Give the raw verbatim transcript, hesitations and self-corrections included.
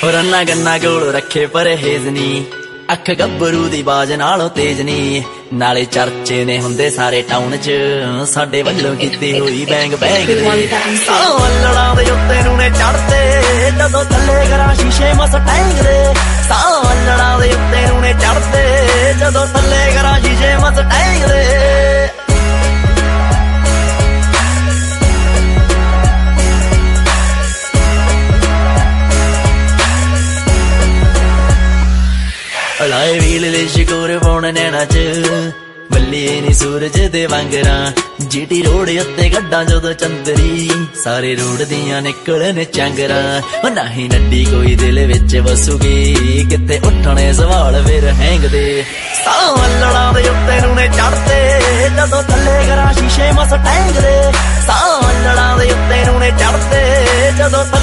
रन्ना गन्ना कोल रखे परहेज नी, अख गब्बरू दी बाज नालों तेज नी, नाले चर्चे ने हुंदे सारे टाउन च साडे वल्लों कीती हुई बैंग बैंग दे। सालों अल्लड़ां दे उत्ते नूने चढ़ते जदों थल्ले करा शीशे मस्टैंग दे। सालों अल्लड़ां दे उत्ते नूने चढ़ते जदों थल्ले करा शीशे मस्टैंग दे। लाए वील ले शिकोर पौन नैना च बल्ली नी सूरज दे वांगरा, जीटी रोड उत्ते गड्डां जदों चंदरी सारे रोड दियां निकलने चांगरा। नाही नड्डी कोई दिल विच वसूगी किते उठने सवाल फिर हैंगदे। सालों अल्लड़ां दे उत्ते नूने चढ़ते जदों थल्ले करा शीशे मस्टैंग दे। सालों अल्लड़ां दे उत्ते नूने चढ़ते जदों